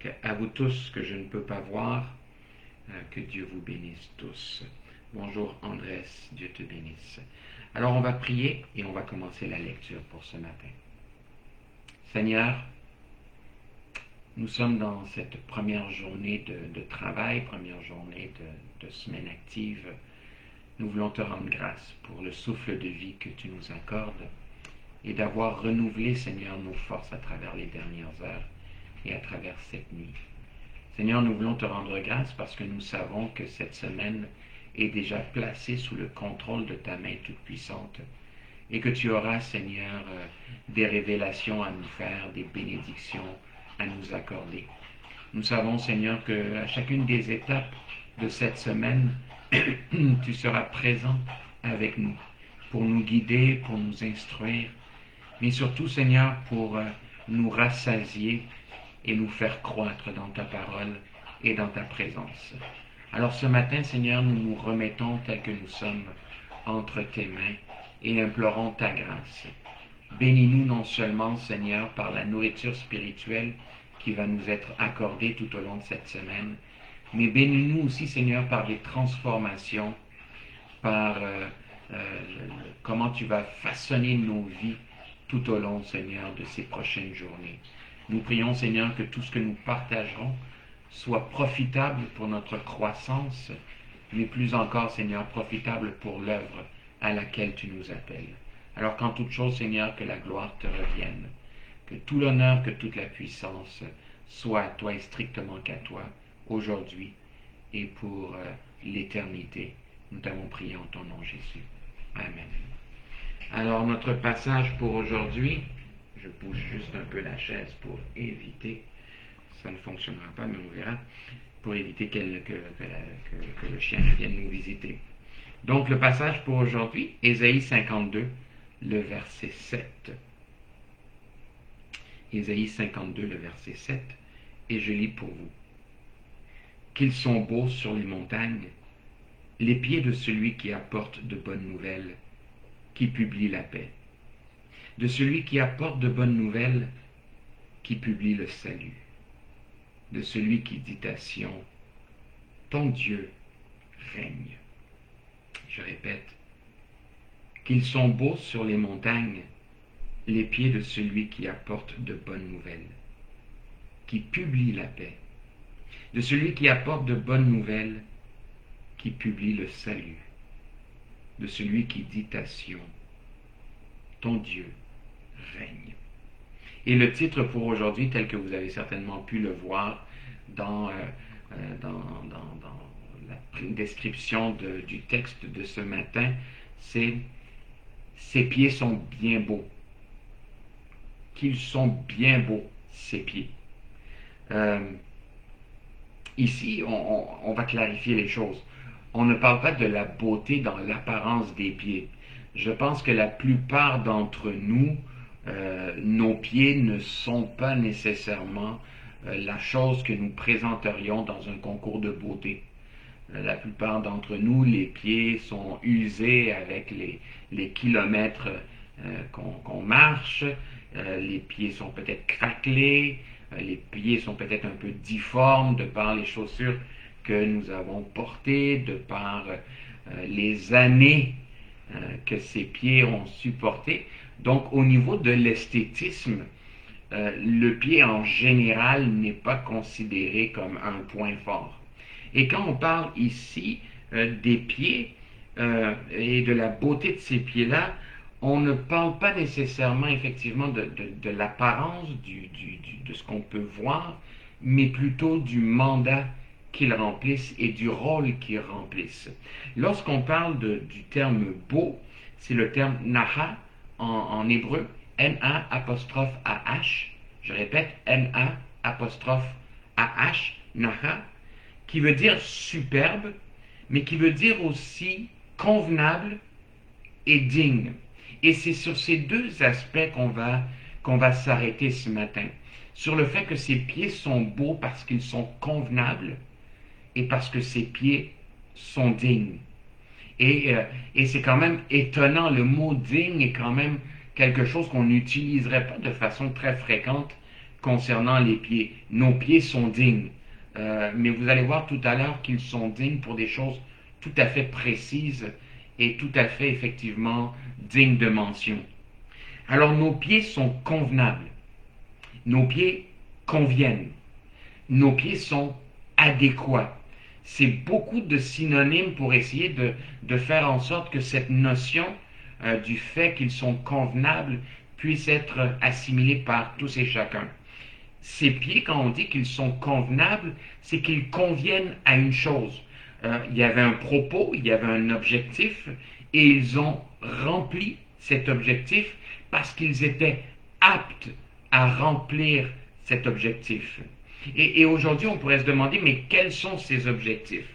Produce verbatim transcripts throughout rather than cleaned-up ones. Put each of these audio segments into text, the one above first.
Que, à vous tous que je ne peux pas voir, euh, que Dieu vous bénisse tous. Bonjour Andrés, Dieu te bénisse. Alors on va prier et on va commencer la lecture pour ce matin. Seigneur, nous sommes dans cette première journée de, de travail, première journée de, de semaine active. Nous voulons te rendre grâce pour le souffle de vie que tu nous accordes et d'avoir renouvelé, Seigneur, nos forces à travers les dernières heures et à travers cette nuit. Seigneur, nous voulons te rendre grâce parce que nous savons que cette semaine est déjà placée sous le contrôle de ta main toute-puissante et que tu auras, Seigneur, des révélations à nous faire, des bénédictions à nous accorder. Nous savons, Seigneur, qu'à chacune des étapes de cette semaine, tu seras présent avec nous pour nous guider, pour nous instruire, mais surtout, Seigneur, pour nous rassasier et nous faire croître dans ta parole et dans ta présence. Alors ce matin, Seigneur, nous nous remettons tel que nous sommes entre tes mains et implorons ta grâce. Bénis-nous non seulement, Seigneur, par la nourriture spirituelle qui va nous être accordée tout au long de cette semaine, mais bénis-nous aussi, Seigneur, par des transformations, par euh, euh, comment tu vas façonner nos vies tout au long, Seigneur, de ces prochaines journées. Nous prions, Seigneur, que tout ce que nous partagerons soit profitable pour notre croissance, mais plus encore, Seigneur, profitable pour l'œuvre à laquelle tu nous appelles. Alors qu'en toute chose, Seigneur, que la gloire te revienne, que tout l'honneur, que toute la puissance soit à toi et strictement qu'à toi, aujourd'hui et pour euh, l'éternité. Nous t'avons prié en ton nom, Jésus. Amen. Alors, notre passage pour aujourd'hui, je bouge juste un peu la chaise pour éviter, ça ne fonctionnera pas, mais on verra, pour éviter qu'elle, que, que, que, que le chien vienne nous visiter. Donc, le passage pour aujourd'hui, Ésaïe cinquante-deux, le verset sept. Ésaïe cinquante-deux, le verset sept, et je lis pour vous. Qu'ils sont beaux sur les montagnes, les pieds de celui qui apporte de bonnes nouvelles, qui publie la paix. De celui qui apporte de bonnes nouvelles, qui publie le salut. De celui qui dit à Sion, ton Dieu règne. Je répète, qu'ils sont beaux sur les montagnes, les pieds de celui qui apporte de bonnes nouvelles, qui publie la paix. De celui qui apporte de bonnes nouvelles, qui publie le salut. De celui qui dit à Sion, ton Dieu règne. Et le titre pour aujourd'hui, tel que vous avez certainement pu le voir dans, euh, dans, dans, dans la description de, du texte de ce matin, c'est « Ses pieds sont bien beaux ». Qu'ils sont bien beaux, ses pieds. Euh, ici, on, on, on va clarifier les choses. On ne parle pas de la beauté dans l'apparence des pieds. Je pense que la plupart d'entre nous, euh, nos pieds ne sont pas nécessairement euh, la chose que nous présenterions dans un concours de beauté. Euh, la plupart d'entre nous, les pieds sont usés avec les, les kilomètres euh, qu'on, qu'on marche. Euh, les pieds sont peut-être craquelés. Euh, les pieds sont peut-être un peu difformes de par les chaussures que nous avons portées, de par euh, les années euh, que ces pieds ont supporté. Donc, au niveau de l'esthétisme, euh, le pied en général n'est pas considéré comme un point fort. Et quand on parle ici euh, des pieds euh, et de la beauté de ces pieds-là, on ne parle pas nécessairement effectivement de, de, de l'apparence du, du, du, de ce qu'on peut voir, mais plutôt du mandat qu'ils remplissent et du rôle qu'ils remplissent. Lorsqu'on parle de, du terme beau, c'est le terme naha en, en hébreu, N A apostrophe A H, je répète, N A apostrophe A H, naha, qui veut dire superbe, mais qui veut dire aussi convenable et digne. Et c'est sur ces deux aspects qu'on va, qu'on va s'arrêter ce matin. Sur le fait que ses pieds sont beaux parce qu'ils sont convenables et parce que ses pieds sont dignes. Et, euh, et c'est quand même étonnant, le mot digne est quand même quelque chose qu'on n'utiliserait pas de façon très fréquente concernant les pieds. Nos pieds sont dignes. Euh, mais vous allez voir tout à l'heure qu'ils sont dignes pour des choses tout à fait précises et tout à fait effectivement dignes de mention. Alors nos pieds sont convenables. Nos pieds conviennent. Nos pieds sont adéquats. C'est beaucoup de synonymes pour essayer de, de faire en sorte que cette notion euh, du fait qu'ils sont convenables puisse être assimilée par tous et chacun. Ces pieds, quand on dit qu'ils sont convenables, c'est qu'ils conviennent à une chose. Euh, il y avait un propos, il y avait un objectif, et ils ont rempli cet objectif parce qu'ils étaient aptes à remplir cet objectif. Et, et aujourd'hui, on pourrait se demander, mais quels sont ces objectifs?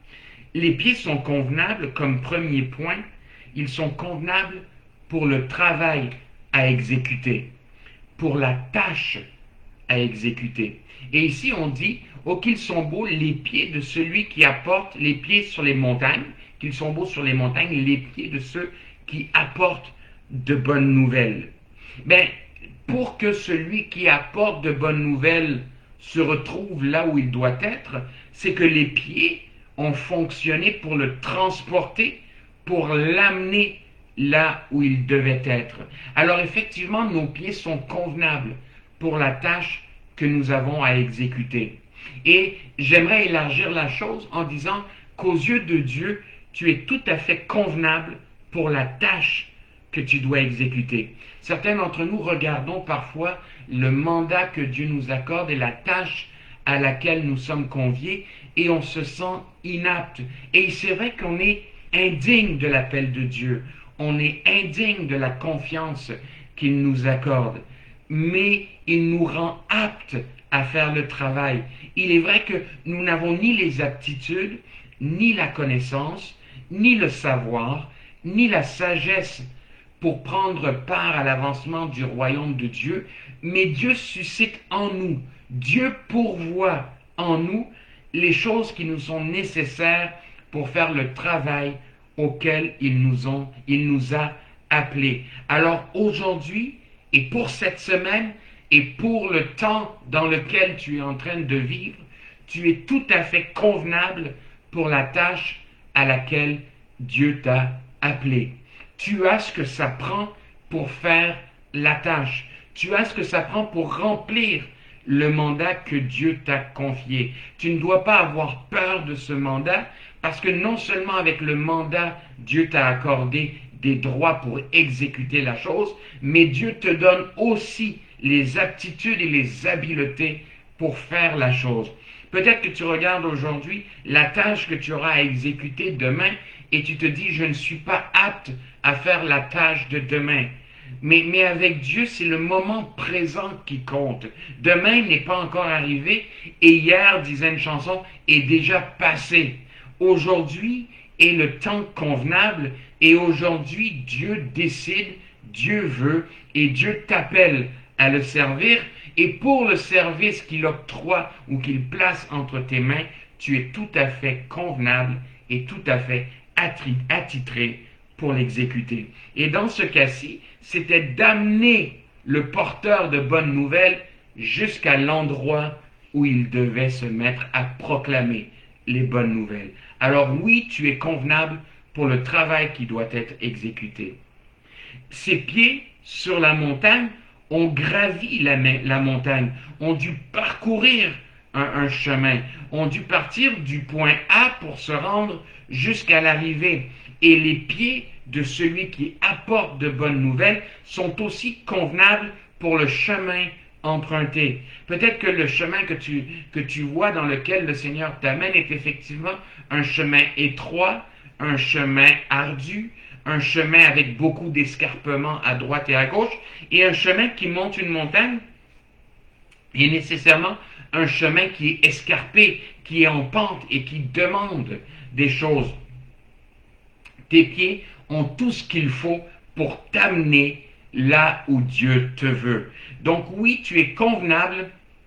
Les pieds sont convenables comme premier point. Ils sont convenables pour le travail à exécuter, pour la tâche à exécuter. Et ici, on dit, oh, qu'ils sont beaux les pieds de celui qui apporte les pieds sur les montagnes, qu'ils sont beaux sur les montagnes, les pieds de ceux qui apportent de bonnes nouvelles. Mais pour que celui qui apporte de bonnes nouvelles se retrouve là où il doit être, c'est que les pieds ont fonctionné pour le transporter, pour l'amener là où il devait être. Alors effectivement, nos pieds sont convenables pour la tâche que nous avons à exécuter. Et j'aimerais élargir la chose en disant qu'aux yeux de Dieu, tu es tout à fait convenable pour la tâche que tu dois exécuter. Certains d'entre nous regardons parfois le mandat que Dieu nous accorde et la tâche à laquelle nous sommes conviés et on se sent inapte. Et c'est vrai qu'on est indigne de l'appel de Dieu. On est indigne de la confiance qu'il nous accorde. Mais il nous rend aptes à faire le travail. Il est vrai que nous n'avons ni les aptitudes, ni la connaissance, ni le savoir, ni la sagesse pour prendre part à l'avancement du royaume de Dieu, mais Dieu suscite en nous, Dieu pourvoit en nous les choses qui nous sont nécessaires pour faire le travail auquel il nous, ont, il nous a appelés. Alors aujourd'hui, et pour cette semaine, et pour le temps dans lequel tu es en train de vivre, tu es tout à fait convenable pour la tâche à laquelle Dieu t'a appelé. Tu as ce que ça prend pour faire la tâche. Tu as ce que ça prend pour remplir le mandat que Dieu t'a confié. Tu ne dois pas avoir peur de ce mandat parce que non seulement avec le mandat, Dieu t'a accordé des droits pour exécuter la chose, mais Dieu te donne aussi les aptitudes et les habiletés pour faire la chose. Peut-être que tu regardes aujourd'hui la tâche que tu auras à exécuter demain et tu te dis, je ne suis pas apte à faire la tâche de demain. Mais, mais avec Dieu, c'est le moment présent qui compte. Demain n'est pas encore arrivé et hier, disait une chanson, est déjà passé. Aujourd'hui est le temps convenable et aujourd'hui, Dieu décide, Dieu veut et Dieu t'appelle à le servir. Et pour le service qu'il octroie ou qu'il place entre tes mains, tu es tout à fait convenable et tout à fait attitré pour l'exécuter. Et dans ce cas-ci, c'était d'amener le porteur de bonnes nouvelles jusqu'à l'endroit où il devait se mettre à proclamer les bonnes nouvelles. Alors oui, tu es convenable pour le travail qui doit être exécuté. Ses pieds sur la montagne ont gravi la, la montagne, ont dû parcourir un, un chemin, ont dû partir du point A pour se rendre jusqu'à l'arrivée. Et les pieds de celui qui apporte de bonnes nouvelles sont aussi convenables pour le chemin emprunté. Peut-être que le chemin que tu, que tu vois dans lequel le Seigneur t'amène est effectivement un chemin étroit, un chemin ardu, un chemin avec beaucoup d'escarpements à droite et à gauche, et un chemin qui monte une montagne est nécessairement un chemin qui est escarpé, qui est en pente et qui demande des choses. Tes pieds ont tout ce qu'il faut pour t'amener là où Dieu te veut. Donc oui, tu es convenable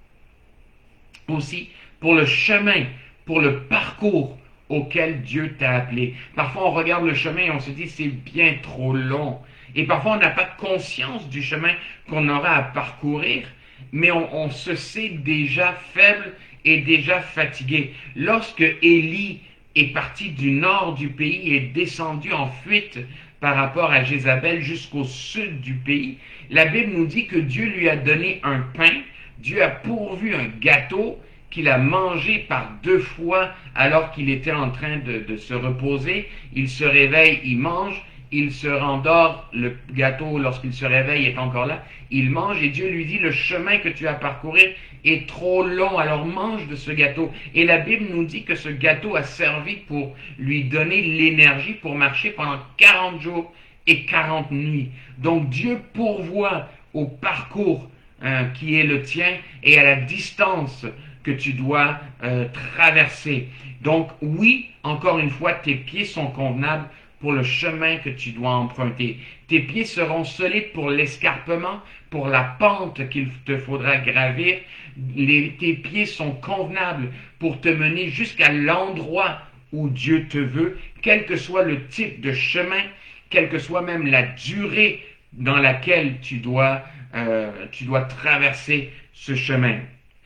aussi pour le chemin, pour le parcours auquel Dieu t'a appelé. Parfois, on regarde le chemin et on se dit c'est bien trop long. Et parfois, on n'a pas conscience du chemin qu'on aura à parcourir. mais on, on se sait déjà faible et déjà fatigué. Lorsque Élie est parti du nord du pays et est descendu en fuite par rapport à Jézabel jusqu'au sud du pays, la Bible nous dit que Dieu lui a donné un pain, Dieu a pourvu un gâteau qu'il a mangé par deux fois alors qu'il était en train de, de se reposer. Il se réveille, il mange, il se rendort, le gâteau, lorsqu'il se réveille, est encore là, il mange et Dieu lui dit, le chemin que tu as parcouru est trop long, alors mange de ce gâteau. Et la Bible nous dit que ce gâteau a servi pour lui donner l'énergie pour marcher pendant quarante jours et quarante nuits. Donc Dieu pourvoit au parcours hein, qui est le tien et à la distance que tu dois euh, traverser. Donc oui, encore une fois, tes pieds sont convenables pour le chemin que tu dois emprunter. Tes pieds seront solides pour l'escarpement, pour la pente qu'il te faudra gravir. Les, tes pieds sont convenables pour te mener jusqu'à l'endroit où Dieu te veut, quel que soit le type de chemin, quelle que soit même la durée dans laquelle tu dois, euh, tu dois traverser ce chemin.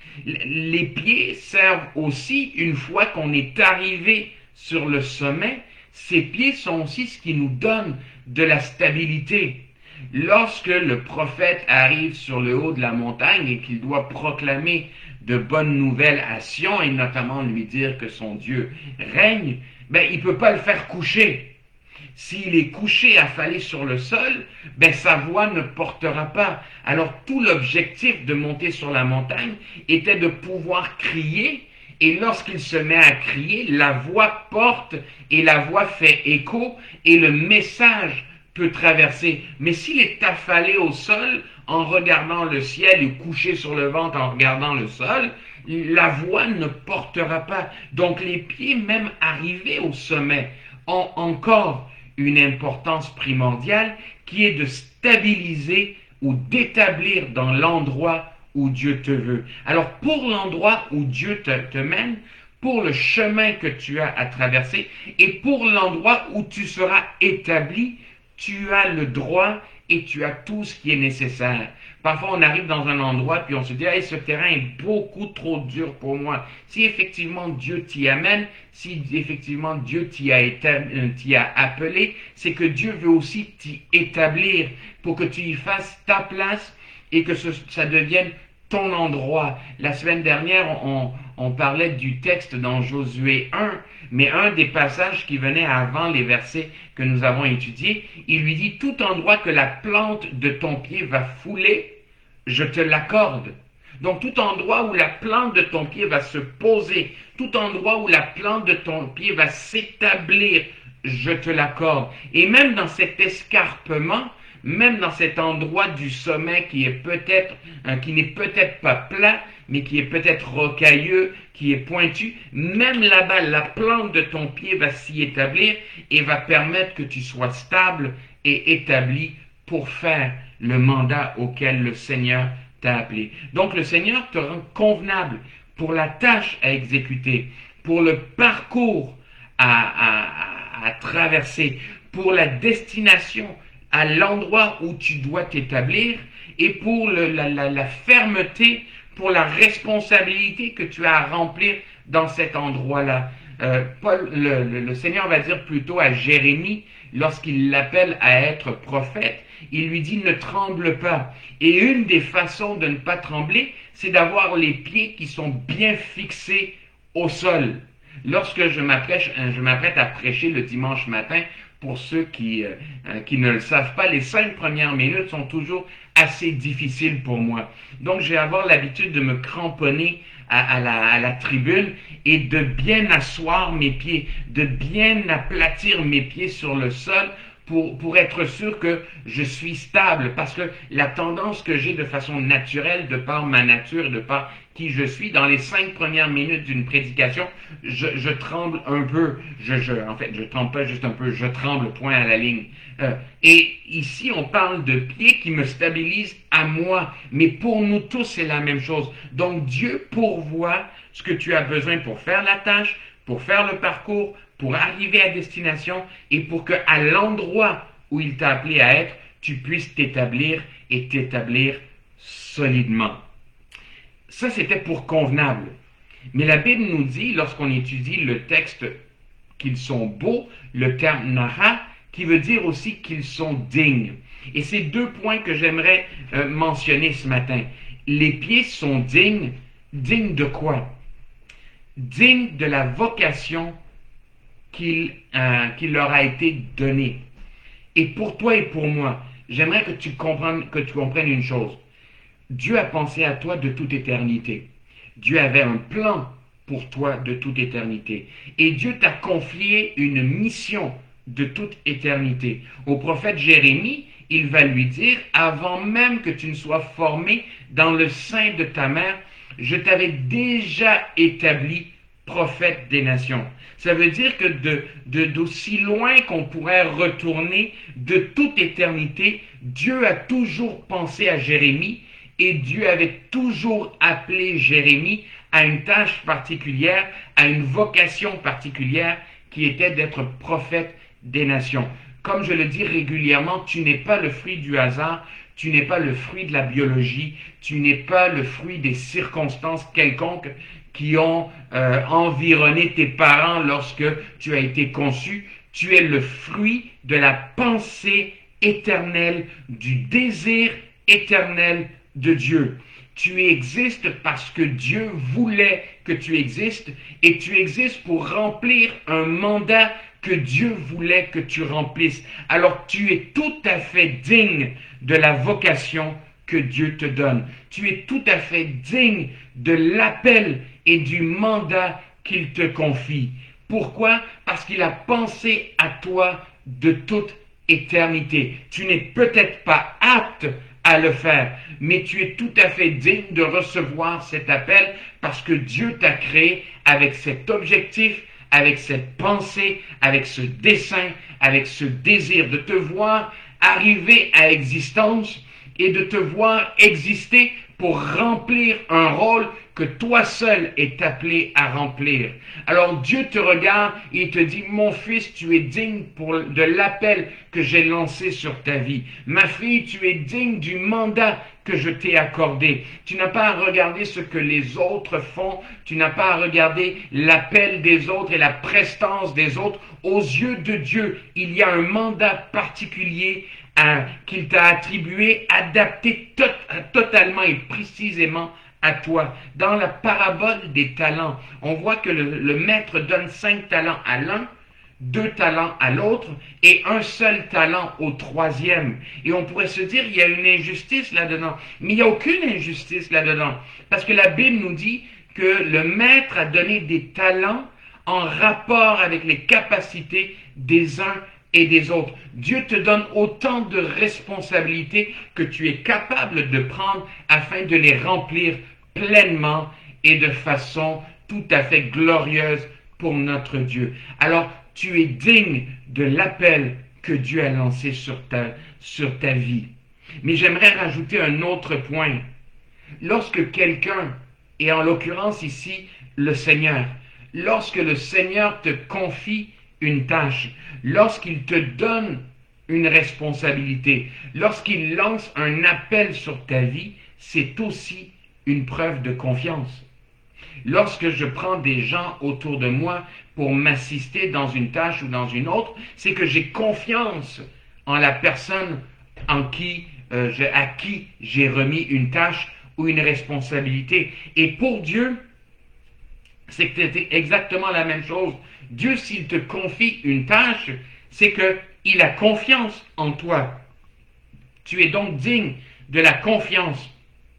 Les pieds servent aussi, une fois qu'on est arrivé sur le sommet, ces pieds sont aussi ce qui nous donne de la stabilité. Lorsque le prophète arrive sur le haut de la montagne et qu'il doit proclamer de bonnes nouvelles à Sion et notamment lui dire que son Dieu règne, ben il ne peut pas le faire coucher. S'il est couché affalé sur le sol, ben sa voix ne portera pas. Alors tout l'objectif de monter sur la montagne était de pouvoir crier. Et lorsqu'il se met à crier, la voix porte et la voix fait écho et le message peut traverser. Mais s'il est affalé au sol en regardant le ciel et couché sur le ventre en regardant le sol, la voix ne portera pas. Donc les pieds, même arrivés au sommet, ont encore une importance primordiale qui est de stabiliser ou d'établir dans l'endroit où Dieu te veut. Alors, pour l'endroit où Dieu te, te mène, pour le chemin que tu as à traverser et pour l'endroit où tu seras établi, tu as le droit et tu as tout ce qui est nécessaire. Parfois, on arrive dans un endroit puis on se dit hey, « ce terrain est beaucoup trop dur pour moi ». Si effectivement Dieu t'y amène, si effectivement Dieu t'y a, établi, t'y a appelé, c'est que Dieu veut aussi t'y établir pour que tu y fasses ta place et que ce, ça devienne ton endroit. La semaine dernière, on, on parlait du texte dans Josué un, mais un des passages qui venait avant les versets que nous avons étudiés, il lui dit « Tout endroit que la plante de ton pied va fouler, je te l'accorde. » Donc tout endroit où la plante de ton pied va se poser, tout endroit où la plante de ton pied va s'établir, je te l'accorde. Et même dans cet escarpement, même dans cet endroit du sommet qui est peut-être, hein, qui n'est peut-être pas plat, mais qui est peut-être rocailleux, qui est pointu, même là-bas, la plante de ton pied va s'y établir et va permettre que tu sois stable et établi pour faire le mandat auquel le Seigneur t'a appelé. Donc le Seigneur te rend convenable pour la tâche à exécuter, pour le parcours à, à, à traverser, pour la destination à l'endroit où tu dois t'établir et pour le, la, la, la fermeté, pour la responsabilité que tu as à remplir dans cet endroit-là. Euh, Paul, le, le, le Seigneur va dire plutôt à Jérémie, lorsqu'il l'appelle à être prophète, il lui dit « ne tremble pas ». Et une des façons de ne pas trembler, c'est d'avoir les pieds qui sont bien fixés au sol. Lorsque je m'apprête, je m'apprête à prêcher le dimanche matin, pour ceux qui, euh, qui ne le savent pas, les cinq premières minutes sont toujours assez difficiles pour moi. Donc, je vais avoir l'habitude de me cramponner à, à, la, à la tribune et de bien asseoir mes pieds, de bien aplatir mes pieds sur le sol pour, pour être sûr que je suis stable. Parce que la tendance que j'ai de façon naturelle, de par ma nature, de par qui je suis, dans les cinq premières minutes d'une prédication, je, je tremble un peu. Je, je, en fait, je tremble pas juste un peu, je tremble point à la ligne. Euh, et ici, on parle de pieds qui me stabilisent à moi. Mais pour nous tous, c'est la même chose. Donc, Dieu pourvoit ce que tu as besoin pour faire la tâche, pour faire le parcours, pour arriver à destination et pour que à l'endroit où il t'a appelé à être, tu puisses t'établir et t'établir solidement. Ça, c'était pour convenable. Mais la Bible nous dit, lorsqu'on étudie le texte, qu'ils sont beaux, le terme nara, qui veut dire aussi qu'ils sont dignes. Et c'est deux points que j'aimerais euh, mentionner ce matin. Les pieds sont dignes. Dignes de quoi? Dignes de la vocation qu'il euh, qu'il leur a été donnée. Et pour toi et pour moi, j'aimerais que tu comprennes, que tu comprennes une chose. Dieu a pensé à toi de toute éternité. Dieu avait un plan pour toi de toute éternité. Et Dieu t'a confié une mission de toute éternité. Au prophète Jérémie, il va lui dire, avant même que tu ne sois formé dans le sein de ta mère, je t'avais déjà établi prophète des nations. Ça veut dire que de, de, d'aussi loin qu'on pourrait retourner, de toute éternité, Dieu a toujours pensé à Jérémie et Dieu avait toujours appelé Jérémie à une tâche particulière, à une vocation particulière qui était d'être prophète des nations. Comme je le dis régulièrement, tu n'es pas le fruit du hasard, tu n'es pas le fruit de la biologie, tu n'es pas le fruit des circonstances quelconques qui ont euh, environné tes parents lorsque tu as été conçu. Tu es le fruit de la pensée éternelle, du désir éternel de Dieu. Tu existes parce que Dieu voulait que tu existes et tu existes pour remplir un mandat que Dieu voulait que tu remplisses. Alors tu es tout à fait digne de la vocation que Dieu te donne. Tu es tout à fait digne de l'appel et du mandat qu'il te confie. Pourquoi? Parce qu'il a pensé à toi de toute éternité. Tu n'es peut-être pas apte à le faire, mais tu es tout à fait digne de recevoir cet appel parce que Dieu t'a créé avec cet objectif, avec cette pensée, avec ce dessein, avec ce désir de te voir arriver à existence et de te voir exister pour remplir un rôle que toi seul es appelé à remplir. Alors Dieu te regarde et te dit, mon fils, tu es digne pour, de l'appel que j'ai lancé sur ta vie. Ma fille, tu es digne du mandat que je t'ai accordé. Tu n'as pas à regarder ce que les autres font, tu n'as pas à regarder l'appel des autres et la prestance des autres. Aux yeux de Dieu, il y a un mandat particulier hein, qu'il t'a attribué, adapté to- totalement et précisément à toi. Dans la parabole des talents, on voit que le, le maître donne cinq talents à l'un, deux talents à l'autre et un seul talent au troisième. Et on pourrait se dire, il y a une injustice là-dedans. Mais il n'y a aucune injustice là-dedans. Parce que la Bible nous dit que le maître a donné des talents en rapport avec les capacités des uns et des autres. Dieu te donne autant de responsabilités que tu es capable de prendre afin de les remplir pleinement et de façon tout à fait glorieuse pour notre Dieu. Alors, tu es digne de l'appel que Dieu a lancé sur ta, sur ta vie. Mais j'aimerais rajouter un autre point. Lorsque quelqu'un, et en l'occurrence ici le Seigneur, lorsque le Seigneur te confie une tâche, lorsqu'il te donne une responsabilité, lorsqu'il lance un appel sur ta vie, c'est aussi une preuve de confiance. Lorsque je prends des gens autour de moi pour m'assister dans une tâche ou dans une autre, c'est que j'ai confiance en la personne en qui, euh, je, à qui j'ai remis une tâche ou une responsabilité. Et pour Dieu, c'est exactement la même chose. Dieu, s'il te confie une tâche, c'est qu'il a confiance en toi. Tu es donc digne de la confiance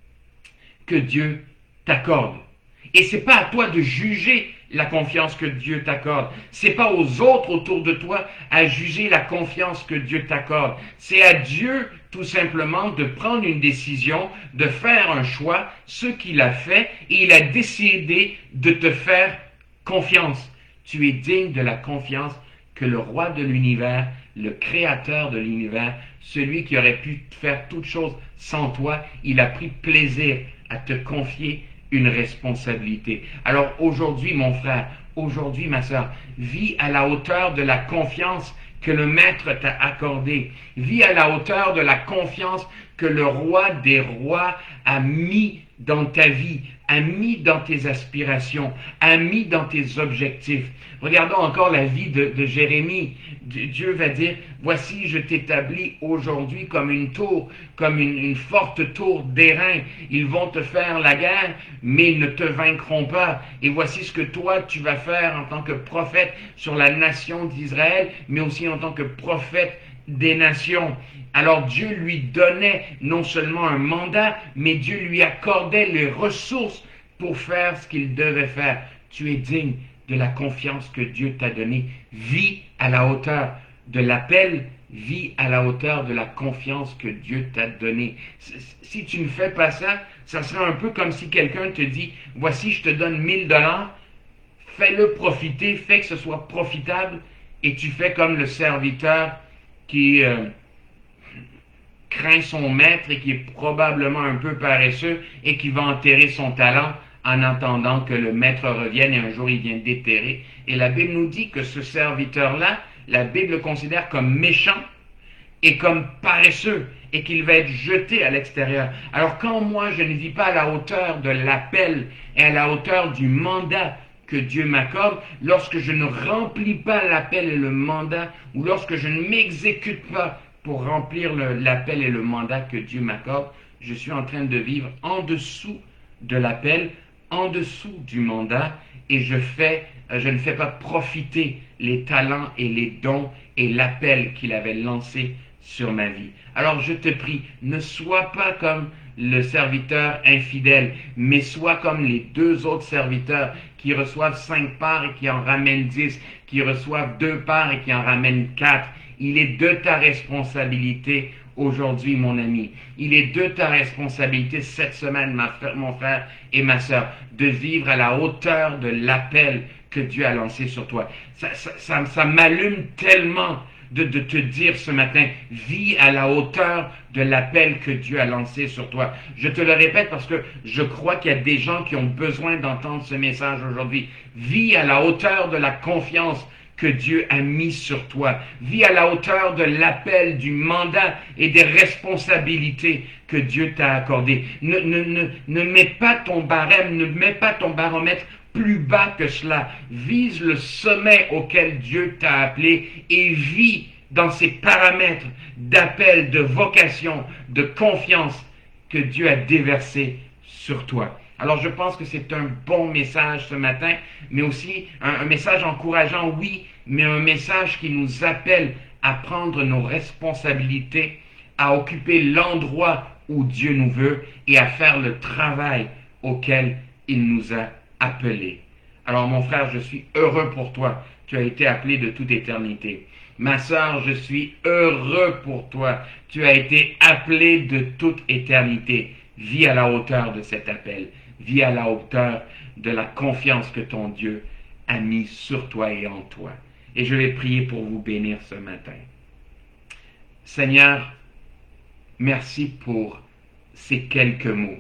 que Dieu t'accorde. Et ce n'est pas à toi de juger la confiance que Dieu t'accorde. Ce n'est pas aux autres autour de toi à juger la confiance que Dieu t'accorde. C'est à Dieu tout simplement de prendre une décision, de faire un choix, ce qu'il a fait, et il a décidé de te faire confiance. Tu es digne de la confiance que le roi de l'univers, le créateur de l'univers, celui qui aurait pu faire toutes choses sans toi, il a pris plaisir à te confier une responsabilité. Alors aujourd'hui, mon frère, aujourd'hui, ma sœur, vis à la hauteur de la confiance que le Maître t'a accordée. Vis à la hauteur de la confiance que le roi des rois a mis dans ta vie, a mis dans tes aspirations, a mis dans tes objectifs. Regardons encore la vie de, de Jérémie. Dieu va dire, voici, je t'établis aujourd'hui comme une tour, comme une, une forte tour d'airain. Ils vont te faire la guerre, mais ils ne te vaincront pas. Et voici ce que toi, tu vas faire en tant que prophète sur la nation d'Israël, mais aussi en tant que prophète des nations. Alors Dieu lui donnait non seulement un mandat, mais Dieu lui accordait les ressources pour faire ce qu'il devait faire. Tu es digne de la confiance que Dieu t'a donnée. Vis à la hauteur de l'appel, vis à la hauteur de la confiance que Dieu t'a donnée. Si tu ne fais pas ça, ça sera un peu comme si quelqu'un te dit, voici, je te donne mille dollars, fais-le profiter, fais que ce soit profitable, et tu fais comme le serviteur qui euh, craint son maître et qui est probablement un peu paresseux et qui va enterrer son talent en attendant que le maître revienne et un jour il vient déterrer. Et la Bible nous dit que ce serviteur-là, la Bible le considère comme méchant et comme paresseux et qu'il va être jeté à l'extérieur. Alors quand moi je ne vis pas à la hauteur de l'appel et à la hauteur du mandat que Dieu m'accorde, lorsque je ne remplis pas l'appel et le mandat, ou lorsque je ne m'exécute pas pour remplir le, l'appel et le mandat que Dieu m'accorde, je suis en train de vivre en dessous de l'appel, en dessous du mandat, et je fais, je ne fais pas profiter les talents et les dons et l'appel qu'il avait lancé sur ma vie. Alors je te prie, ne sois pas comme le serviteur infidèle, mais sois comme les deux autres serviteurs qui reçoivent cinq parts et qui en ramènent dix, qui reçoivent deux parts et qui en ramènent quatre. Il est de ta responsabilité aujourd'hui, mon ami. Il est de ta responsabilité cette semaine, ma frère, mon frère et ma sœur, de vivre à la hauteur de l'appel que Dieu a lancé sur toi. Ça, ça, ça, ça m'allume tellement de, de te dire ce matin, vis à la hauteur de l'appel que Dieu a lancé sur toi. Je te le répète parce que je crois qu'il y a des gens qui ont besoin d'entendre ce message aujourd'hui. Vis à la hauteur de la confiance que Dieu a mis sur toi. Vis à la hauteur de l'appel, du mandat et des responsabilités que Dieu t'a accordées. Ne, ne, ne, ne mets pas ton barème, ne mets pas ton baromètre plus bas que cela. Vise le sommet auquel Dieu t'a appelé et vis dans ces paramètres d'appel, de vocation, de confiance que Dieu a déversé sur toi. Alors je pense que c'est un bon message ce matin, mais aussi un, un message encourageant, oui, mais un message qui nous appelle à prendre nos responsabilités, à occuper l'endroit où Dieu nous veut et à faire le travail auquel il nous a appelés. Alors mon frère, je suis heureux pour toi. Tu as été appelé de toute éternité. Ma sœur, je suis heureux pour toi. Tu as été appelé de toute éternité. Vis à la hauteur de cet appel. Vis à la hauteur de la confiance que ton Dieu a mis sur toi et en toi. Et je vais prier pour vous bénir ce matin. Seigneur, merci pour ces quelques mots.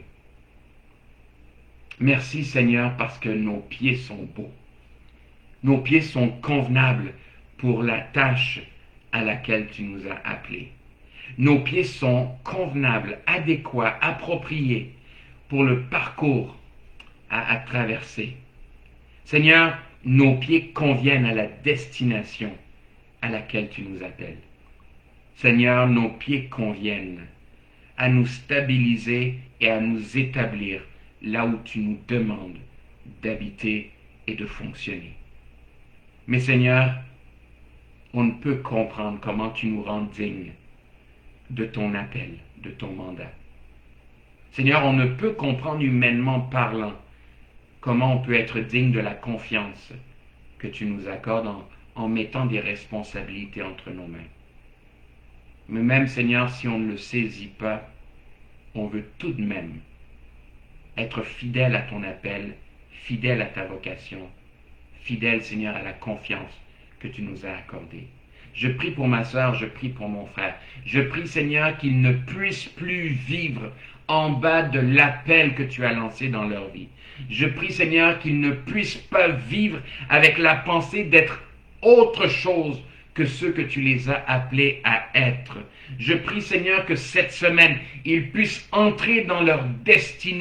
Merci Seigneur parce que nos pieds sont beaux. Nos pieds sont convenables pour la tâche à laquelle tu nous as appelés. Nos pieds sont convenables, adéquats, appropriés pour le parcours à, à traverser. Seigneur, nos pieds conviennent à la destination à laquelle tu nous appelles. Seigneur, nos pieds conviennent à nous stabiliser et à nous établir là où tu nous demandes d'habiter et de fonctionner. Mais Seigneur, on ne peut comprendre comment tu nous rends dignes de ton appel, de ton mandat. Seigneur, on ne peut comprendre humainement parlant comment on peut être digne de la confiance que tu nous accordes en, en mettant des responsabilités entre nos mains. Mais même, Seigneur, si on ne le saisit pas, on veut tout de même être fidèle à ton appel, fidèle à ta vocation, fidèle, Seigneur, à la confiance que tu nous as accordée. Je prie pour ma sœur, je prie pour mon frère. Je prie, Seigneur, qu'ils ne puissent plus vivre en bas de l'appel que tu as lancé dans leur vie. Je prie, Seigneur, qu'ils ne puissent pas vivre avec la pensée d'être autre chose que ceux que tu les as appelés à être. Je prie, Seigneur, que cette semaine, ils puissent entrer dans leur destinée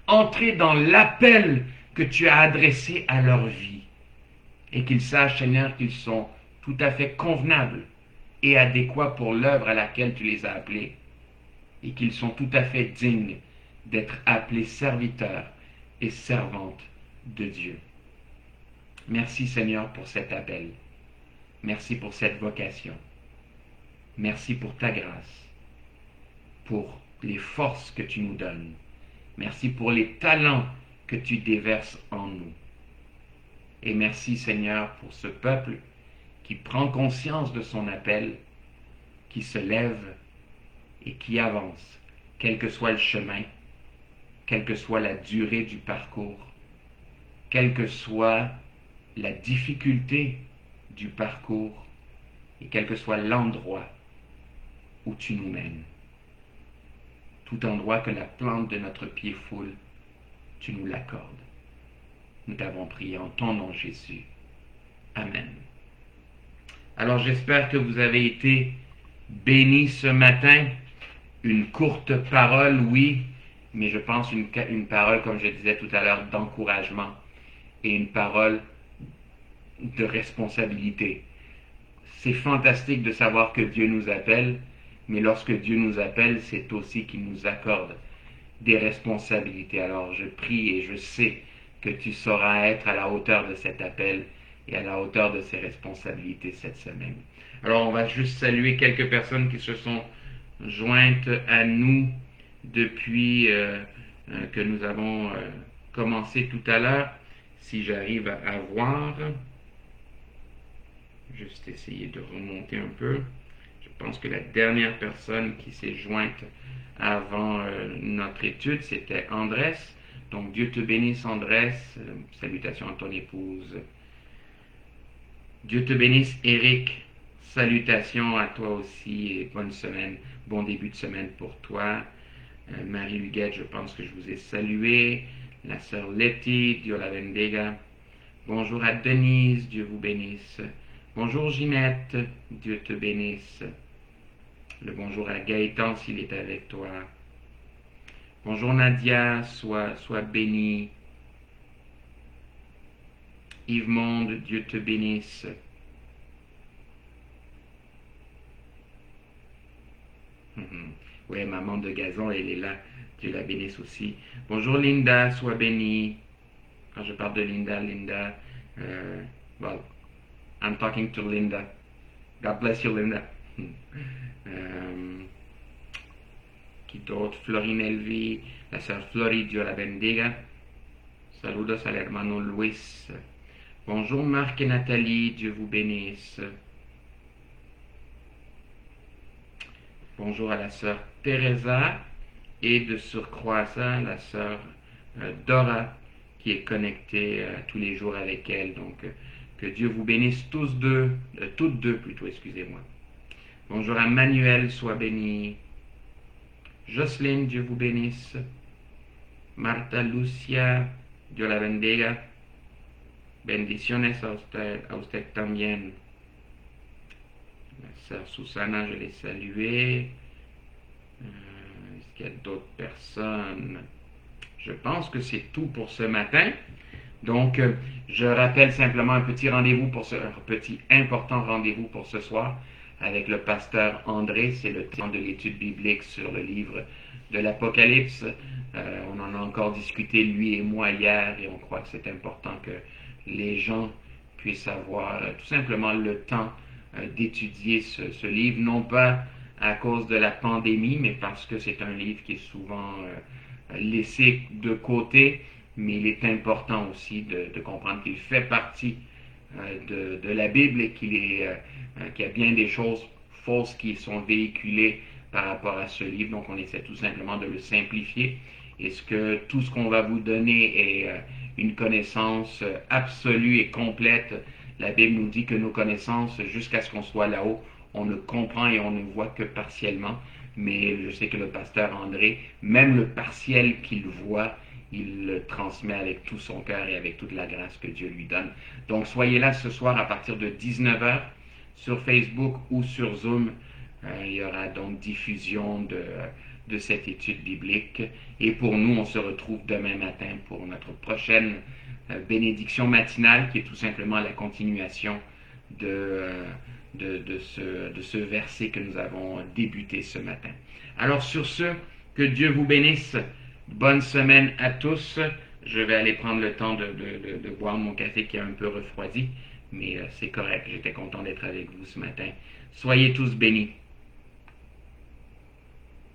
entrer dans l'appel que tu as adressé à leur vie. Et qu'ils sachent, Seigneur, qu'ils sont tout à fait convenables et adéquats pour l'œuvre à laquelle tu les as appelés. Et qu'ils sont tout à fait dignes d'être appelés serviteurs et servantes de Dieu. Merci, Seigneur, pour cet appel. Merci pour cette vocation. Merci pour ta grâce, pour les forces que tu nous donnes. Merci pour les talents que tu déverses en nous. Et merci, Seigneur, pour ce peuple qui prend conscience de son appel, qui se lève et qui avance, quel que soit le chemin, quelle que soit la durée du parcours, quelle que soit la difficulté du parcours et quel que soit l'endroit où tu nous mènes. Tout endroit que la plante de notre pied foule, tu nous l'accordes. Nous t'avons prié en ton nom, Jésus. Amen. Alors j'espère que vous avez été bénis ce matin. Une courte parole, oui, mais je pense une, une parole, comme je disais tout à l'heure, d'encouragement et une parole de responsabilité. C'est fantastique de savoir que Dieu nous appelle, mais lorsque Dieu nous appelle, c'est aussi qu'il nous accorde des responsabilités. Alors je prie et je sais que tu sauras être à la hauteur de cet appel et à la hauteur de ces responsabilités cette semaine. Alors on va juste saluer quelques personnes qui se sont jointes à nous depuis euh, euh, que nous avons euh, commencé tout à l'heure. Si j'arrive à, à voir, juste essayer de remonter un peu. Je pense que la dernière personne qui s'est jointe avant euh, notre étude, c'était Andrés. Donc Dieu te bénisse, Andrés. Euh, salutations à ton épouse. Dieu te bénisse, Eric. Salutations à toi aussi et bonne semaine. Bon début de semaine pour toi. Euh, Marie-Huguette, je pense que je vous ai salué. La sœur Letty, Dieu la bendiga. Bonjour à Denise, Dieu vous bénisse. Bonjour Ginette, Dieu te bénisse. Le bonjour à Gaëtan s'il est avec toi. Bonjour Nadia, sois, sois bénie. Yves Monde, Dieu te bénisse. Mm-hmm. Oui, maman de Gazon, elle est là. Dieu la bénisse aussi. Bonjour Linda, sois bénie. Quand je parle de Linda, Linda, uh, well, I'm talking to Linda. God bless you, Linda. um, qui d'autre? Florine Elvi, la sœur Flori, Dieu la bendiga. Saludos al hermano Luis. Bonjour Marc et Nathalie, Dieu vous bénisse. Bonjour à la sœur Teresa et de surcroît ça, la sœur euh, Dora qui est connectée euh, tous les jours avec elle. Donc euh, que Dieu vous bénisse tous deux, euh, toutes deux plutôt, excusez-moi. Bonjour à Manuel, sois béni. Jocelyne, Dieu vous bénisse. Marta Lucia, Dieu la bendiga. Bendiciones a usted, a usted también. La sœur Susana, je l'ai saluée. Euh, est-ce qu'il y a d'autres personnes? Je pense que c'est tout pour ce matin. Donc, euh, je rappelle simplement un petit rendez-vous pour ce, un petit important rendez-vous pour ce soir avec le pasteur André. C'est le temps de l'étude biblique sur le livre de l'Apocalypse. Euh, on en a encore discuté, lui et moi, hier, et on croit que c'est important que les gens puissent avoir euh, tout simplement le temps euh, d'étudier ce, ce livre, non pas à cause de la pandémie, mais parce que c'est un livre qui est souvent euh, laissé de côté, mais il est important aussi de, de comprendre qu'il fait partie euh, de, de la Bible et qu'il est, euh, qu'il y a bien des choses fausses qui sont véhiculées par rapport à ce livre. Donc on essaie tout simplement de le simplifier. Est-ce que tout ce qu'on va vous donner est euh, une connaissance euh, absolue et complète? La Bible nous dit que nos connaissances, jusqu'à ce qu'on soit là-haut, on ne comprend et on ne voit que partiellement. Mais je sais que le pasteur André, même le partiel qu'il voit, il le transmet avec tout son cœur et avec toute la grâce que Dieu lui donne. Donc soyez là ce soir à partir de dix-neuf heures sur Facebook ou sur Zoom. Euh, il y aura donc diffusion de, de cette étude biblique. Et pour nous, on se retrouve demain matin pour notre prochaine euh, bénédiction matinale, qui est tout simplement la continuation de, euh, de, de, ce, de ce verset que nous avons débuté ce matin. Alors sur ce, que Dieu vous bénisse. Bonne semaine à tous. Je vais aller prendre le temps de, de, de, de boire mon café qui est un peu refroidi, mais euh, c'est correct. J'étais content d'être avec vous ce matin. Soyez tous bénis.